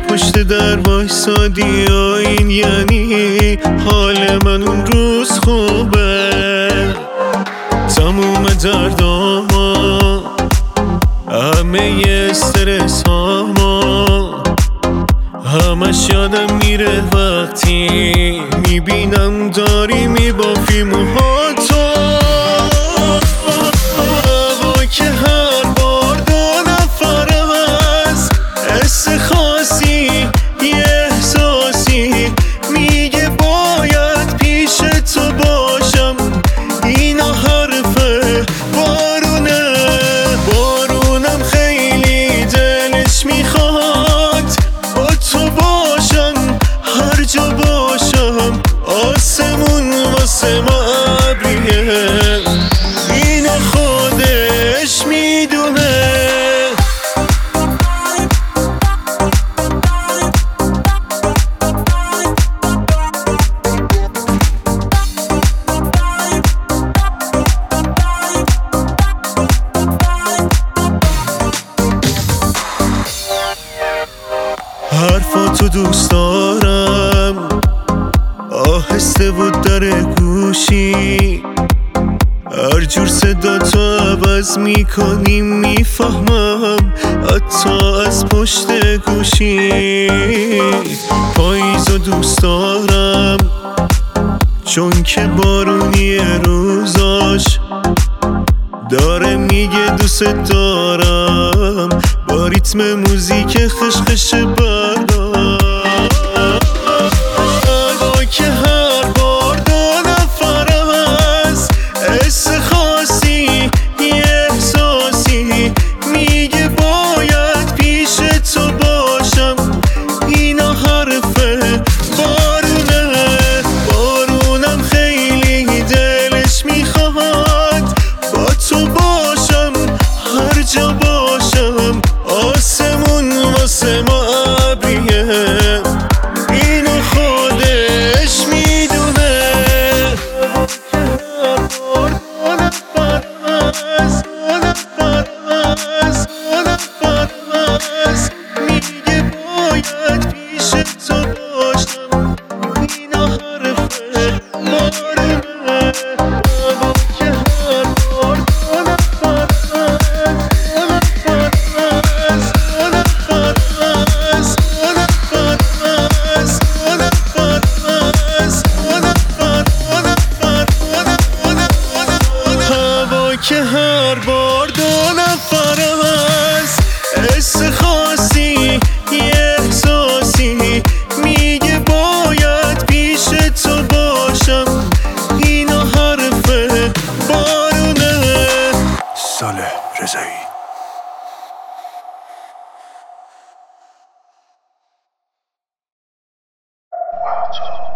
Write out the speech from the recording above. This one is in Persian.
پشت در وایسادی این یعنی حال من اون روز خوبه. تموم درداما همه استرس هاما همش یادم میره وقتی میبینم داری میبافی موهاتو. هوا که هر بار دو نفر است، حس خاصی یه احساسی میگه باید پیش تو باشم. اینا حرفه بارونه، بارونم خیلی دلش میخواد با تو باشم هر جا باشم. آسمون واسه ما ابریه، اینو خودش میدونه. حرفاتو دوست دارم، آهسته بود در گوشی، هر جور صدا تو عوض میکنی میفهمم حتی از پشت گوشی. پاییزو دوست دارم چون که بارونی روزاش داره میگه دوست دارم با ریتم موزیک خشخش برام. هوا که هر بار دو نفر است، حس خاصی یه احساسی میگه باید پیش تو باشم. اینا حرفه بارونه، بارونم خیلی دلش میخواد با تو باشم هر جا باشم. آسمون واسه ما ابریه، اینو خودش میدونه. میگه باید پیش تو باشم. اینا حرفه بارونه، که هر بار دو نفر است، حس خاصی یه احساسی میگه باید پیش تو باشم. اینا حرفه بارونه. صالح رضایی. Wow.